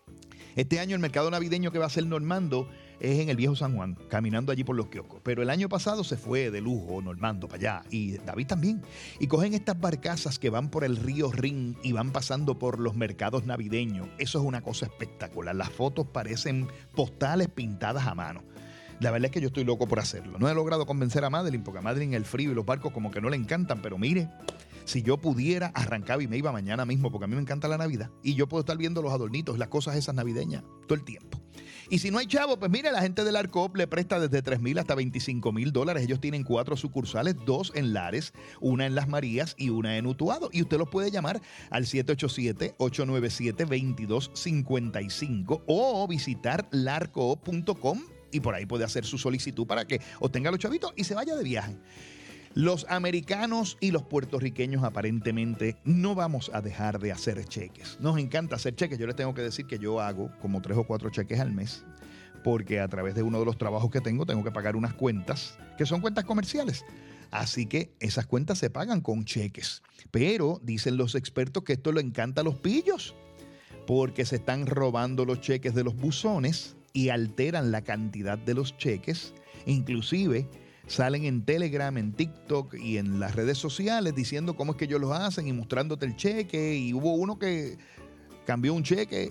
Este año el mercado navideño que va a hacer Normando es en el Viejo San Juan, caminando allí por los kioscos. Pero el año pasado se fue de lujo Normando para allá, y David también. Y cogen estas barcazas que van por el río Rin y van pasando por los mercados navideños. Eso es una cosa espectacular. Las fotos parecen postales pintadas a mano. La verdad es que yo estoy loco por hacerlo. No he logrado convencer a Madeline, porque a Madeline el frío y los barcos como que no le encantan, pero mire, si yo pudiera, arrancaba y me iba mañana mismo, porque a mí me encanta la Navidad. Y yo puedo estar viendo los adornitos, las cosas esas navideñas, todo el tiempo. Y si no hay chavo, pues mire, la gente del ARCOP le presta desde $3,000 hasta $25,000. Ellos tienen 4 sucursales, 2 en Lares, una en Las Marías y una en Utuado. Y usted los puede llamar al 787-897-2255 o visitar larcoop.com, y por ahí puede hacer su solicitud para que obtenga los chavitos y se vaya de viaje. Los americanos y los puertorriqueños aparentemente no vamos a dejar de hacer cheques. Nos encanta hacer cheques. Yo les tengo que decir que yo hago como 3 o 4 cheques al mes, porque a través de uno de los trabajos que tengo que pagar unas cuentas que son cuentas comerciales. Así que esas cuentas se pagan con cheques. Pero dicen los expertos que esto le encanta a los pillos, porque se están robando los cheques de los buzones y alteran la cantidad de los cheques. Inclusive salen en Telegram, en TikTok y en las redes sociales diciendo cómo es que ellos los hacen y mostrándote el cheque. Y hubo uno que cambió un cheque,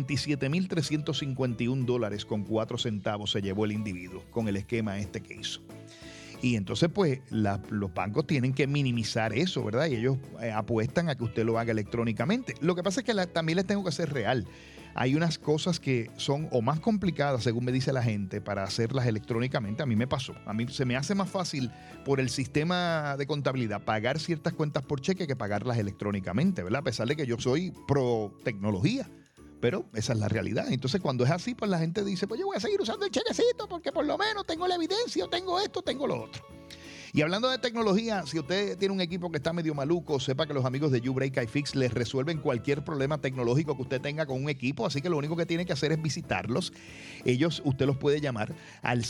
$47,351 con 4 centavos se llevó el individuo con el esquema este que hizo. Y entonces, pues, los bancos tienen que minimizar eso, ¿verdad? Y ellos apuestan a que usted lo haga electrónicamente. Lo que pasa es que también les tengo que ser real. Hay unas cosas que son o más complicadas, según me dice la gente, para hacerlas electrónicamente. A mí me pasó. A mí se me hace más fácil por el sistema de contabilidad pagar ciertas cuentas por cheque que pagarlas electrónicamente, ¿verdad? A pesar de que yo soy pro tecnología. Pero esa es la realidad. Entonces, cuando es así, pues la gente dice, pues yo voy a seguir usando el chequecito porque por lo menos tengo la evidencia, tengo esto, tengo lo otro. Y hablando de tecnología, si usted tiene un equipo que está medio maluco, sepa que los amigos de YouBreak iFix les resuelven cualquier problema tecnológico que usted tenga con un equipo. Así que lo único que tiene que hacer es visitarlos. Usted los puede llamar al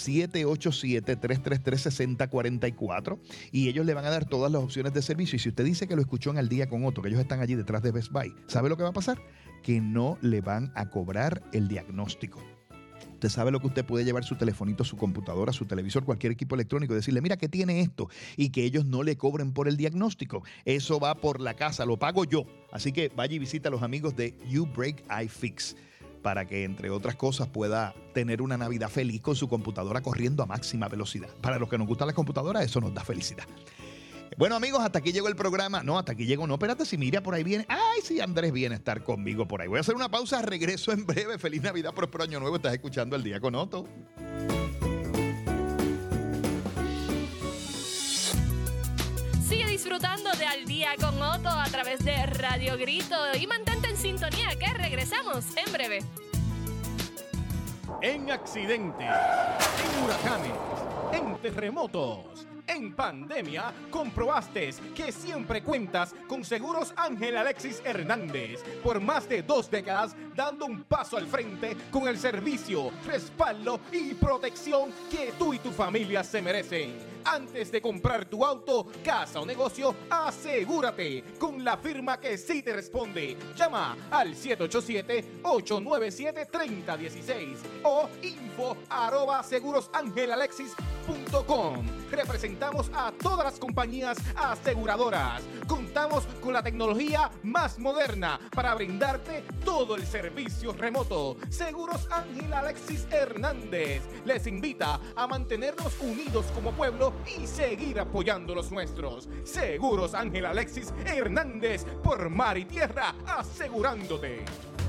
787-333-6044 y ellos le van a dar todas las opciones de servicio. Y si usted dice que lo escuchó en Al Día con Otto, que ellos están allí detrás de Best Buy, ¿sabe lo que va a pasar? Que no le van a cobrar el diagnóstico. Usted sabe lo que usted puede llevar su telefonito, su computadora, su televisor, cualquier equipo electrónico y decirle, mira, ¿qué tiene esto? Y que ellos no le cobren por el diagnóstico. Eso va por la casa, lo pago yo. Así que vaya y visita a los amigos de YouBreak iFix para que, entre otras cosas, pueda tener una Navidad feliz con su computadora corriendo a máxima velocidad. Para los que nos gustan las computadoras, eso nos da felicidad. Bueno, amigos, hasta aquí llegó el programa. No, hasta aquí llegó. No, espérate, si Miriam por ahí viene. Ay, sí, Andrés viene a estar conmigo por ahí. Voy a hacer una pausa, regreso en breve. Feliz Navidad, próspero Año Nuevo. Estás escuchando Al Día con Otto. Sigue disfrutando de Al Día con Otto a través de Radio Grito y mantente en sintonía, que regresamos en breve. En accidentes, en huracanes, en terremotos, en pandemia, comprobaste que siempre cuentas con Seguros Ángel Alexis Hernández. Por más de 2 décadas, dando un paso al frente con el servicio, respaldo y protección que tú y tu familia se merecen. Antes de comprar tu auto, casa o negocio, asegúrate con la firma que sí te responde. Llama al 787-897-3016 o info@segurosangelalexis.com. Representamos a todas las compañías aseguradoras. Contamos con la tecnología más moderna para brindarte todo el servicio remoto. Seguros Ángel Alexis Hernández les invita a mantenernos unidos como pueblo y seguir apoyando los nuestros. Seguros Ángel Alexis Hernández, por mar y tierra, asegurándote.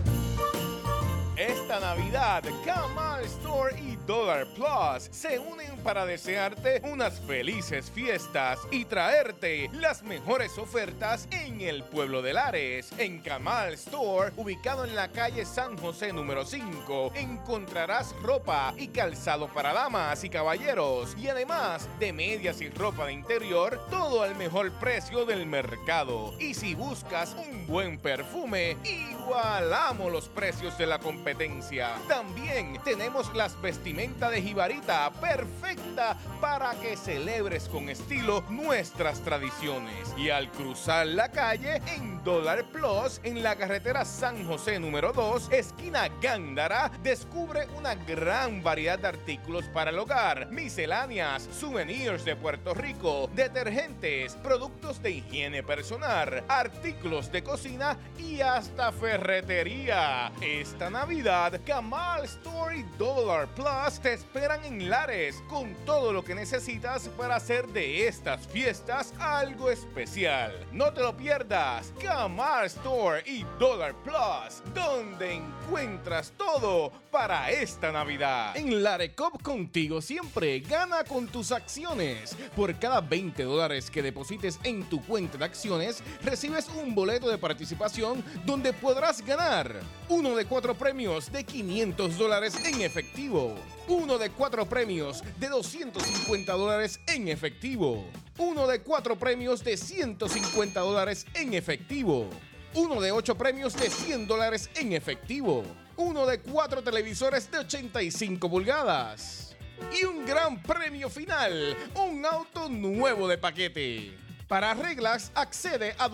Esta Navidad, Kamal Store y Dollar Plus se unen para desearte unas felices fiestas y traerte las mejores ofertas en el pueblo de Lares. En Kamal Store, ubicado en la calle San José número 5, encontrarás ropa y calzado para damas y caballeros y además de medias y ropa de interior, todo al mejor precio del mercado. Y si buscas un buen perfume, igualamos los precios de la competencia. También tenemos las vestimentas de jibarita, perfecta para que celebres con estilo nuestras tradiciones. Y al cruzar la calle en Dollar Plus, en la carretera San José número 2, esquina Gándara, descubre una gran variedad de artículos para el hogar, misceláneas, souvenirs de Puerto Rico, detergentes, productos de higiene personal, artículos de cocina y hasta ferretería. Esta Navidad, Kamal Store y Dollar Plus te esperan en Lares con todo lo que necesitas para hacer de estas fiestas algo especial. No te lo pierdas. Kamal Store y Dollar Plus, donde encuentras todo para esta Navidad. En Larecop contigo siempre, gana con tus acciones. Por cada $20 que deposites en tu cuenta de acciones, recibes un boleto de participación donde podrás ganar uno de 4 premios de $500 en efectivo, uno de 4 premios de $250 en efectivo, uno de 4 premios de $150 en efectivo, uno de 8 premios de $100 en efectivo, uno de 4 televisores de 85 pulgadas y un gran premio final, un auto nuevo de paquete. Para reglas, accede a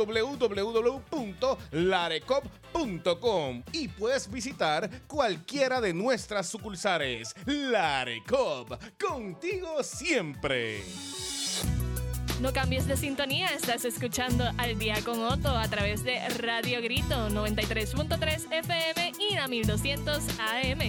www.larecop.com y puedes visitar cualquiera de nuestras sucursales. Larecop, contigo siempre. No cambies de sintonía, estás escuchando Al Día con Otto a través de Radio Grito 93.3 FM y la 1200 AM.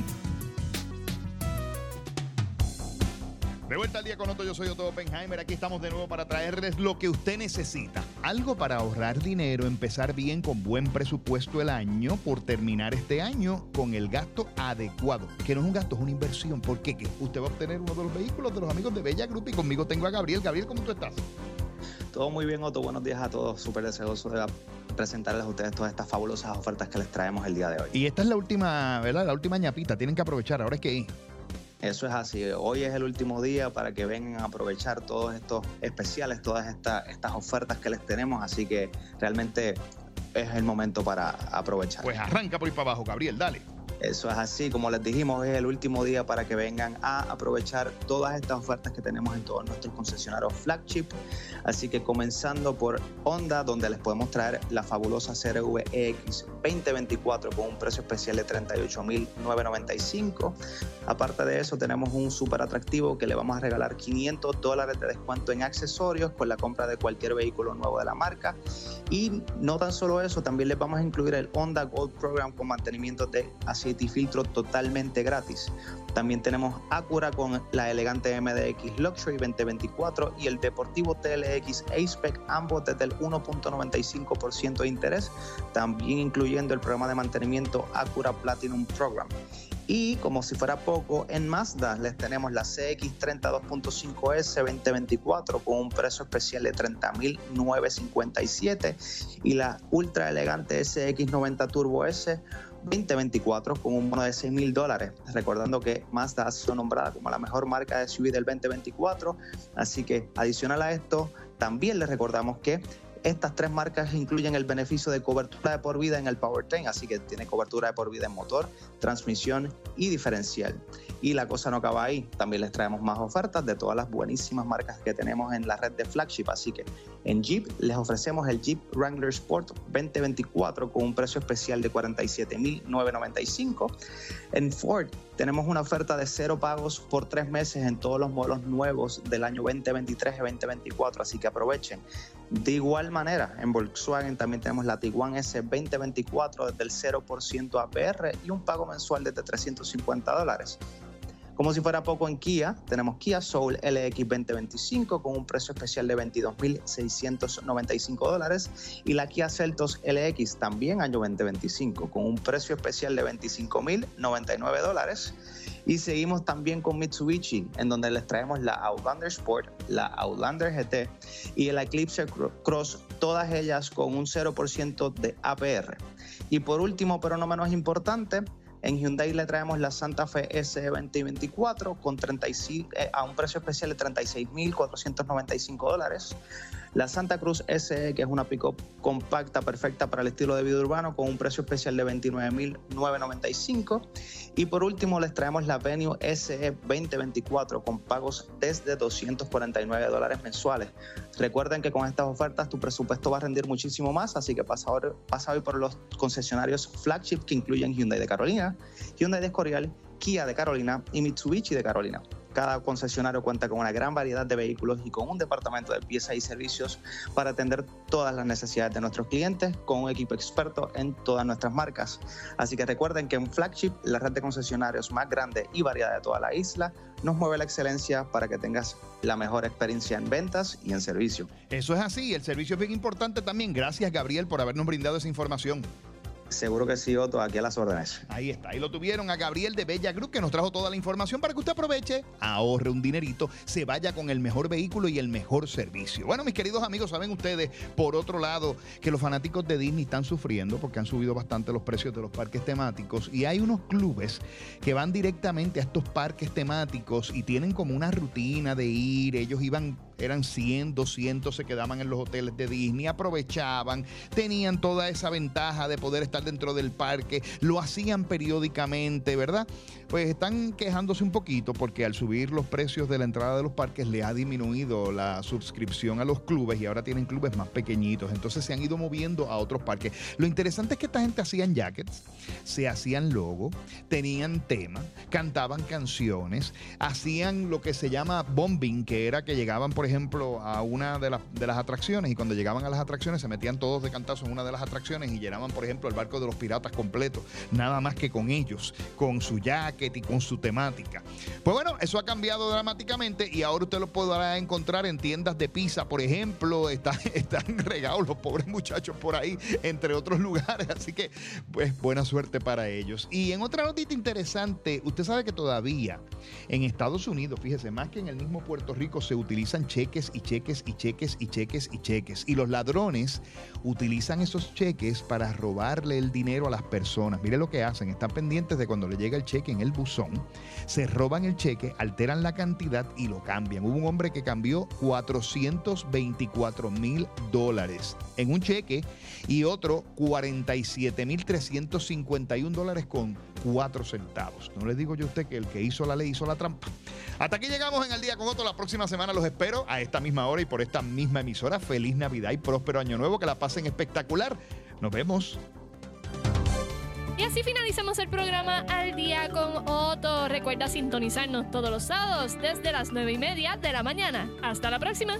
De vuelta al Día con Otto, yo soy Otto Oppenheimer. Aquí estamos de nuevo para traerles lo que usted necesita. Algo para ahorrar dinero, empezar bien con buen presupuesto el año, por terminar este año con el gasto adecuado. Que no es un gasto, es una inversión. ¿Por qué? Que usted va a obtener uno de los vehículos de los amigos de Bella Group y conmigo tengo a Gabriel. Gabriel, ¿cómo tú estás? Todo muy bien, Otto. Buenos días a todos. Súper deseoso de presentarles a ustedes todas estas fabulosas ofertas que les traemos el día de hoy. Y esta es la última, ¿verdad? La última ñapita. Tienen que aprovechar. Ahora es que eso es así. Hoy es el último día para que vengan a aprovechar todos estos especiales, todas estas ofertas que les tenemos. Así que realmente es el momento para aprovechar. Pues arranca por ir para abajo, Gabriel. Dale. Eso es así, como les dijimos, es el último día para que vengan a aprovechar todas estas ofertas que tenemos en todos nuestros concesionarios flagship. Así que comenzando por Honda, donde les podemos traer la fabulosa CR-V EX 2024 con un precio especial de $38,995. Aparte de eso, tenemos un súper atractivo que le vamos a regalar $500 de descuento en accesorios con la compra de cualquier vehículo nuevo de la marca. Y no tan solo eso, también les vamos a incluir el Honda Gold Program con mantenimiento de aceite y filtro totalmente gratis. También tenemos Acura con la elegante MDX Luxury 2024 y el deportivo TLX A-Spec, ambos desde el 1.95% de interés, también incluyendo el programa de mantenimiento Acura Platinum Program. Y como si fuera poco, en Mazda les tenemos la CX-30 2.5S 2024 con un precio especial de $30,957 y la ultra elegante SX90 Turbo S 2024 con un bono de $6,000. Recordando que Mazda ha sido nombrada como la mejor marca de SUV del 2024. Así que adicional a esto, también les recordamos que Estas 3 marcas incluyen el beneficio de cobertura de por vida en el powertrain, así que tiene cobertura de por vida en motor, transmisión y diferencial. Y la cosa no acaba ahí, también les traemos más ofertas de todas las buenísimas marcas que tenemos en la red de Flagship, así que en Jeep les ofrecemos el Jeep Wrangler Sport 2024 con un precio especial de $47,995. En Ford tenemos una oferta de 0 pagos por 3 meses en todos los modelos nuevos del año 2023 y 2024, así que aprovechen. De igual manera, en Volkswagen también tenemos la Tiguan S 2024 desde el 0% APR y un pago mensual desde $350. Como si fuera poco, en Kia tenemos Kia Soul LX 2025 con un precio especial de $22,695 y la Kia Seltos LX también año 2025 con un precio especial de $25,099. Y seguimos también con Mitsubishi, en donde les traemos la Outlander Sport, la Outlander GT y el Eclipse Cross, todas ellas con un 0% de APR. Y por último, pero no menos importante, en Hyundai le traemos la Santa Fe S 2024 con a un precio especial de $36,495. La Santa Cruz SE, que es una pick-up compacta perfecta para el estilo de vida urbano, con un precio especial de $29,995. Y por último les traemos la Venue SE 2024 con pagos desde $249 mensuales. Recuerden que con estas ofertas tu presupuesto va a rendir muchísimo más, así que pasa hoy por los concesionarios Flagship que incluyen Hyundai de Carolina, Hyundai de Escorial, Kia de Carolina y Mitsubishi de Carolina. Cada concesionario cuenta con una gran variedad de vehículos y con un departamento de piezas y servicios para atender todas las necesidades de nuestros clientes con un equipo experto en todas nuestras marcas. Así que recuerden que en Flagship, la red de concesionarios más grande y variada de toda la isla, nos mueve la excelencia para que tengas la mejor experiencia en ventas y en servicio. Eso es así, el servicio es bien importante también. Gracias, Gabriel, por habernos brindado esa información. Seguro que sí, Otto, aquí a las órdenes. Ahí está, ahí lo tuvieron a Gabriel de Bella Group, que nos trajo toda la información para que usted aproveche, ahorre un dinerito, se vaya con el mejor vehículo y el mejor servicio. Bueno, mis queridos amigos, saben ustedes, por otro lado, que los fanáticos de Disney están sufriendo porque han subido bastante los precios de los parques temáticos y hay unos clubes que van directamente a estos parques temáticos y tienen como una rutina de ir. Ellos eran 100, 200, se quedaban en los hoteles de Disney, aprovechaban, tenían toda esa ventaja de poder estar dentro del parque, lo hacían periódicamente, ¿verdad? Pues están quejándose un poquito porque al subir los precios de la entrada de los parques le ha disminuido la suscripción a los clubes y ahora tienen clubes más pequeñitos, entonces se han ido moviendo a otros parques. Lo interesante es que esta gente hacían jackets, se hacían logo, tenían tema, cantaban canciones, hacían lo que se llama bombing, que era que llegaban, por ejemplo, a una de las atracciones y cuando llegaban a las atracciones se metían todos de cantazo en una de las atracciones y llenaban, por ejemplo, el barco de los piratas completo, nada más que con ellos, con su jacket y con su temática. Pues bueno, eso ha cambiado dramáticamente y ahora usted lo podrá encontrar en tiendas de pizza, por ejemplo, están regados los pobres muchachos por ahí, entre otros lugares, así que pues buena suerte para ellos. Y en otra notita interesante, usted sabe que todavía en Estados Unidos, fíjese, más que en el mismo Puerto Rico, se utilizan cheques y cheques y cheques y cheques y cheques y los ladrones utilizan esos cheques para robarle el dinero a las personas. Mire lo que hacen, están pendientes de cuando le llega el cheque en el buzón, se roban el cheque, alteran la cantidad y lo cambian. Hubo un hombre que cambió $424,000 en un cheque y otro $47,351 con 4 centavos. No les digo yo a usted que el que hizo la ley hizo la trampa. Hasta aquí llegamos en El Día con Otto. La próxima semana los espero a esta misma hora y por esta misma emisora. Feliz Navidad y próspero Año Nuevo. Que la pasen espectacular. Nos vemos. Y así finalizamos el programa Al Día con Otto. Recuerda sintonizarnos todos los sábados desde las 9:30 de la mañana. Hasta la próxima.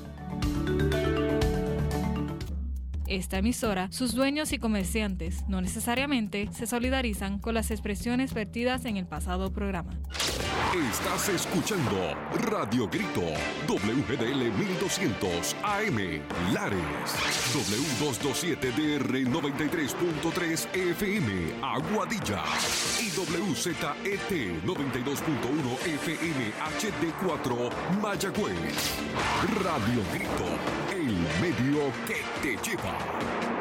Esta emisora, sus dueños y comerciantes no necesariamente se solidarizan con las expresiones vertidas en el pasado programa. Estás escuchando Radio Grito, WGDL 1200 AM, Lares, W227DR 93.3 FM, Aguadilla y WZET 92.1 FM HD4, Mayagüez. Radio Grito, el medio que te lleva.